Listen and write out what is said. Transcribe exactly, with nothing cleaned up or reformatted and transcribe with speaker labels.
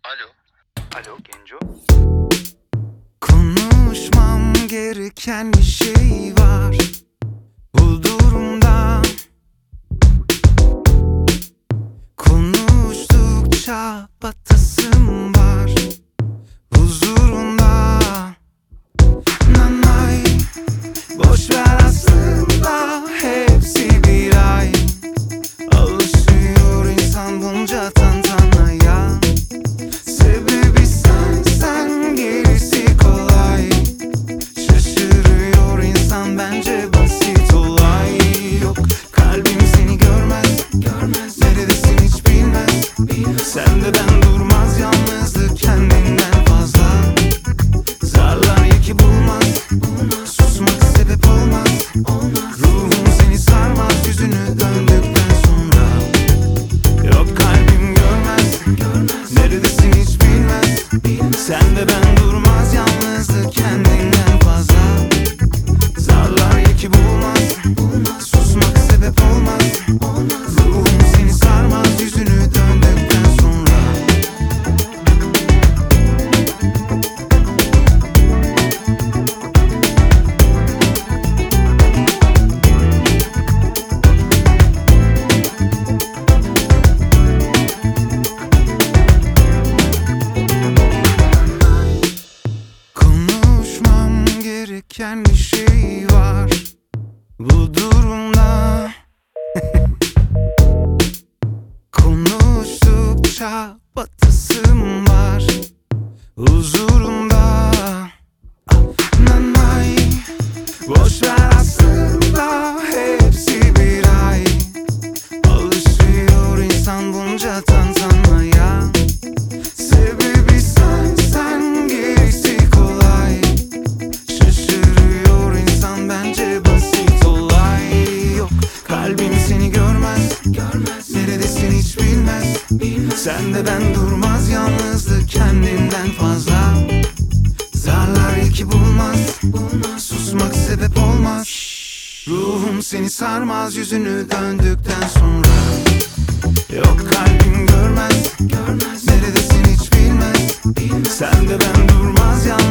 Speaker 1: Alo. Alo Genco.
Speaker 2: Konuşmam gereken bir şey var bu durumda. Konuştukça batasım var huzurunda. Nanay, boşver aslında hepsi bir ay. Alışıyor insan bunca tantanaya. Sebebi sen, sen gerisi kolay. Şaşırıyor insan bence basit olay. Yok kalbim seni görmez, görmez. Neredesin hiç bilmez, bilmez. Sen de ben durmaz yalnızlık kendinden fazla. Zarlar yeki bulmaz, bulmaz. Susmak sebep olmaz, olmaz. Ruhum seni sarmaz yüzünü döndükten sonra. Yok kalbim görmez, görmez. Neredesin hiç bilmez, bilmez. Sen de ben durmaz yalnızlık kendinden fazla. Zarlar yeki bulmaz, bulmaz. Susmak sebep olmaz, olmaz. Ruhum seni sarmaz yüzünü döndükten sonra. Konuşmam gereken bir şey var bu durumda. Konuştukça batasım var huzurunda. Nanay, boşver aslında hepsi bir ay. Alışıyor insan bunca tantanaya. Sebebi sen, sen gerisi kolay. Şaşırıyor insan bence basit olay. Yok kalbim seni görmez, görmez. Neredesin hiç bilmez, bilmez. Sen de ben durmaz yalnızlık kendinden fazla. Zarlar yeki bulmaz, bulmaz. Susmak sebep olmaz. Ruhum seni sarmaz yüzünü döndükten sonra. Yok kalbim görmez, görmez. Neredesin hiç bilmez, bilmez. Sen de ben durmaz yalnız